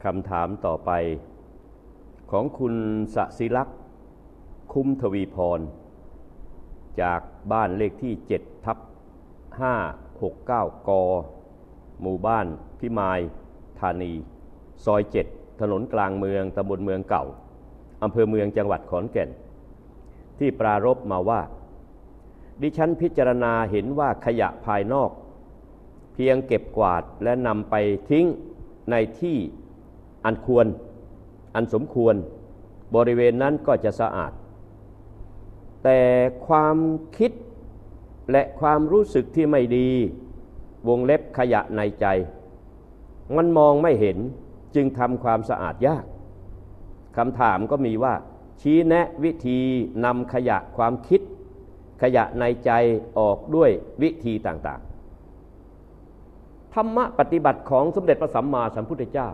คำถามต่อไปของคุณสศิลักษณ์คุ้มทวีพรจากบ้านเลขที่7/569 กหมู่บ้านพิมายธานีซอย7ถนนกลางเมืองตำบลเมืองเก่าอำเภอเมืองจังหวัดขอนแก่นที่ปรารภมาว่าดิฉันพิจารณาเห็นว่าขยะภายนอกเพียงเก็บกวาดและนำไปทิ้งในที่อันควรอันสมควรบริเวณนั้นก็จะสะอาดแต่ความคิดและความรู้สึกที่ไม่ดีวงเล็บขยะในใจมันมองไม่เห็นจึงทำความสะอาดยากคำถามก็มีว่าชี้แนะวิธีนำขยะความคิดขยะในใจออกด้วยวิธีต่างๆธรรมะปฏิบัติของสมเด็จพระสัมมาสัมพุทธเจ้า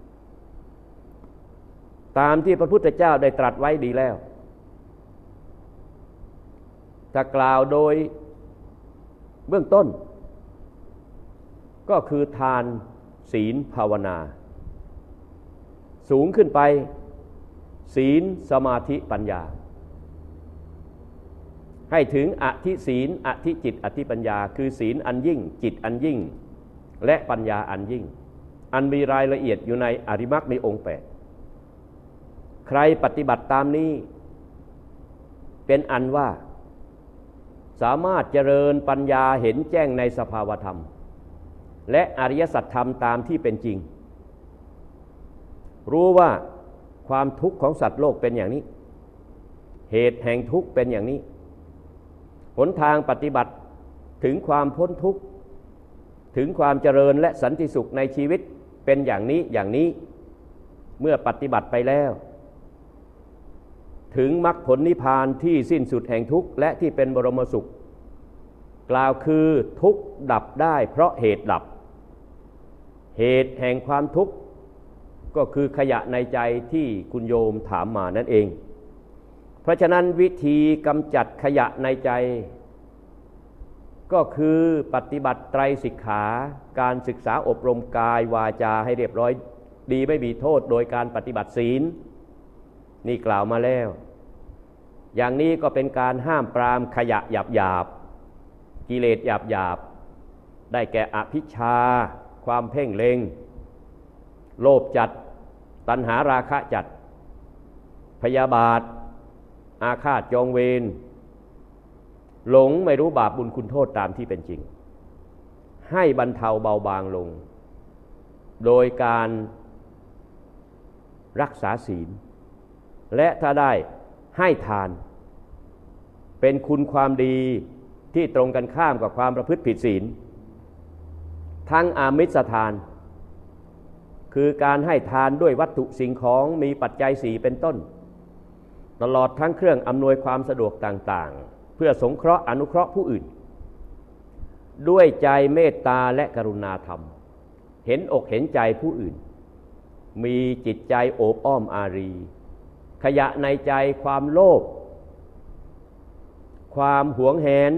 ตามที่พระพุทธเจ้าได้ตรัสไว้ดีแล้วถ้ากล่าวโดยเบื้องต้นก็คือทานศีลภาวนาสูงขึ้นไปศีลสมาธิปัญญาให้ถึงอธิศีลอธิจิตอธิปัญญาคือศีลอันยิ่งจิตอันยิ่งและปัญญาอันยิ่งอันมีรายละเอียดอยู่ในอริยมรรคในองค์8ใครปฏิบัติตามนี้เป็นอันว่าสามารถเจริญปัญญาเห็นแจ้งในสภาวธรรมและอริยสัจธรรมตามที่เป็นจริงรู้ว่าความทุกข์ของสัตว์โลกเป็นอย่างนี้เหตุแห่งทุกข์เป็นอย่างนี้หนทางปฏิบัติถึงความพ้นทุกข์ถึงความเจริญและสันติสุขในชีวิตเป็นอย่างนี้อย่างนี้เมื่อปฏิบัติไปแล้วถึงมรรคผลนิพพานที่สิ้นสุดแห่งทุกข์และที่เป็นบรมสุขกล่าวคือทุกข์ดับได้เพราะเหตุดับเหตุแห่งความทุกข์ก็คือขยะในใจที่คุณโยมถามมานั่นเองเพราะฉะนั้นวิธีกำจัดขยะในใจก็คือปฏิบัติไตรสิกขาการศึกษาอบรมกายวาจาให้เรียบร้อยดีไม่มีโทษโดยการปฏิบัติศีลนี่กล่าวมาแล้วอย่างนี้ก็เป็นการห้ามปรามขยะหยาบๆกิเลสหยาบๆได้แก่อภิชฌาความเพ่งเล็งโลภจัดตัณหาราคะจัดพยาบาทอาฆาตจองเวรหลงไม่รู้บาปบุญคุณโทษตามที่เป็นจริงให้บรรเทาเบาบางลงโดยการรักษาศีลและถ้าได้ให้ทานเป็นคุณความดีที่ตรงกันข้ามกับความประพฤติผิดศีลทั้งอามิสทานคือการให้ทานด้วยวัตถุสิ่งของมีปัจจัย4เป็นต้นตลอดทั้งเครื่องอำนวยความสะดวกต่างๆเพื่อสงเคราะห์อนุเคราะห์ผู้อื่นด้วยใจเมตตาและกรุณาธรรมเห็นอกเห็นใจผู้อื่นมีจิตใจโอบอ้อมอารีขยะในใจความโลภความหวงแหน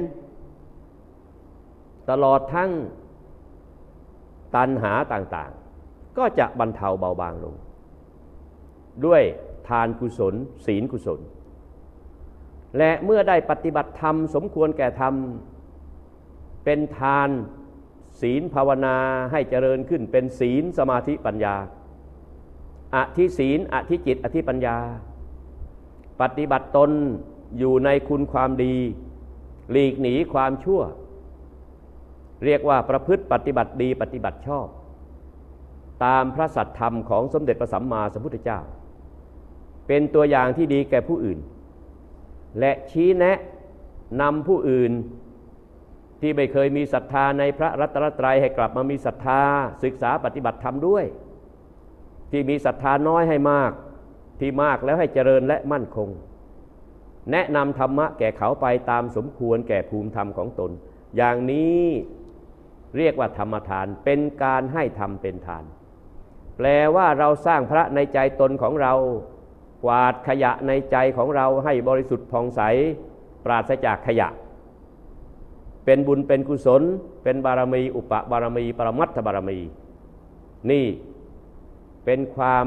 ตลอดทั้งตัณหาต่างๆก็จะบรรเทาเบาบางลงด้วยทานกุศลศีลกุศลและเมื่อได้ปฏิบัติธรรมสมควรแก่ธรรมเป็นทานศีลภาวนาให้เจริญขึ้นเป็นศีลสมาธิปัญญาอธิศีลอธิจิตอธิปัญญาปฏิบัติตนอยู่ในคุณความดีหลีกหนีความชั่วเรียกว่าประพฤติปฏิบัติดีปฏิบัติชอบตามพระสัทธรรมของสมเด็จพระสัมมาสัมพุทธเจ้าเป็นตัวอย่างที่ดีแก่ผู้อื่นและชี้แนะนำผู้อื่นที่ไม่เคยมีศรัทธาในพระรัตนตรัยให้กลับมามีศรัทธาศึกษาปฏิบัติธรรมด้วยที่มีศรัทธาน้อยให้มากที่มากแล้วให้เจริญและมั่นคงแนะนำธรรมะแก่เขาไปตามสมควรแก่ภูมิธรรมของตนอย่างนี้เรียกว่าธรรมทานเป็นการให้ธรรมเป็นทานแปลว่าเราสร้างพระในใจตนของเรากวาดขยะในใจของเราให้บริสุทธิ์ผ่องใสปราศจากขยะเป็นบุญเป็นกุศลเป็นบารมีอุปบารมีปรมัตถบารมีนี่เป็นความ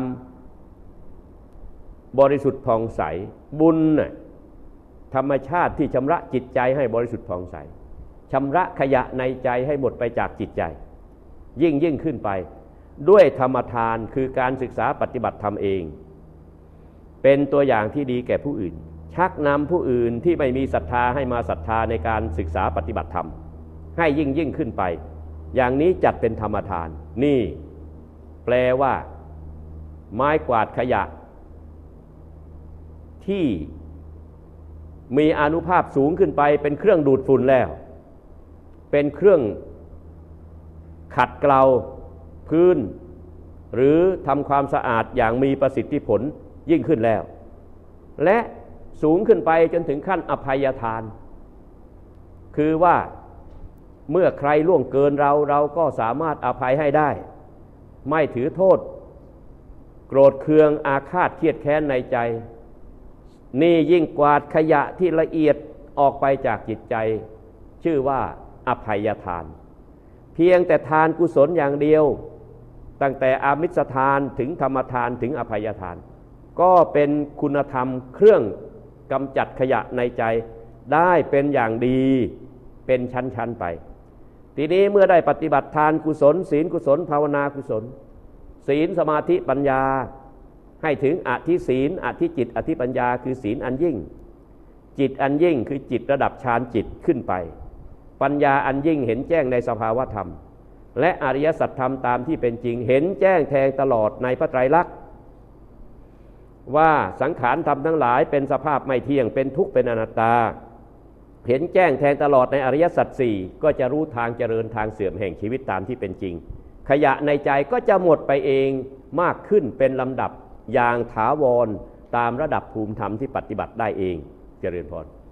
บริสุทธิ์ผ่องใสบุญน่ะธรรมชาติที่ชำระจิตใจให้บริสุทธิ์ผ่องใสชำระขยะในใจให้หมดไปจากจิตใจยิ่งขึ้นไปด้วยธรรมทานคือการศึกษาปฏิบัติธรรมเองเป็นตัวอย่างที่ดีแก่ผู้อื่นชักนำผู้อื่นที่ไม่มีศรัทธาให้มาศรัทธาในการศึกษาปฏิบัติธรรมให้ยิ่งขึ้นไปอย่างนี้จัดเป็นธรรมทานนี่แปลว่าไม้กวาดขยะที่มีอานุภาพสูงขึ้นไปเป็นเครื่องดูดฝุ่นแล้วเป็นเครื่องขัดเกลาพื้นหรือทำความสะอาดอย่างมีประสิทธิผลยิ่งขึ้นแล้วและสูงขึ้นไปจนถึงขั้นอภัยทานคือว่าเมื่อใครล่วงเกินเราก็สามารถอภัยให้ได้ไม่ถือโทษโกรธเคืองอาฆาตเครียดแค้นในใจนี่ยิ่งกวาดขยะที่ละเอียดออกไปจากจิตใจชื่อว่าอภัยทานเพียงแต่ทานกุศลอย่างเดียวตั้งแต่อามิสทานถึงธรรมทานถึงอภัยทานก็เป็นคุณธรรมเครื่องกำจัดขยะในใจได้เป็นอย่างดีเป็นชั้นๆไปทีนี้เมื่อได้ปฏิบัติทานกุศลศีลกุศลภาวนากุศลศีลสมาธิปัญญาให้ถึงอธิศีลอธิจิตอธิปัญญาคือศีลอันยิ่งจิตอันยิ่งคือจิตระดับฌานจิตขึ้นไปปัญญาอันยิ่งเห็นแจ้งในสภาวธรรมและอริยสัจธรรมตามที่เป็นจริงเห็นแจ้งแทงตลอดในพระไตรลักษณ์ว่าสังขารธรรมทั้งหลายเป็นสภาพไม่เที่ยงเป็นทุกข์เป็นอนัตตาเห็นแจ้งแทงตลอดในอริยสัจสี่ก็จะรู้ทางเจริญทางเสื่อมแห่งชีวิตตามที่เป็นจริงขยะในใจก็จะหมดไปเองมากขึ้นเป็นลำดับอย่างถาวรตามระดับภูมิธรรมที่ปฏิบัติได้เองเจริญพร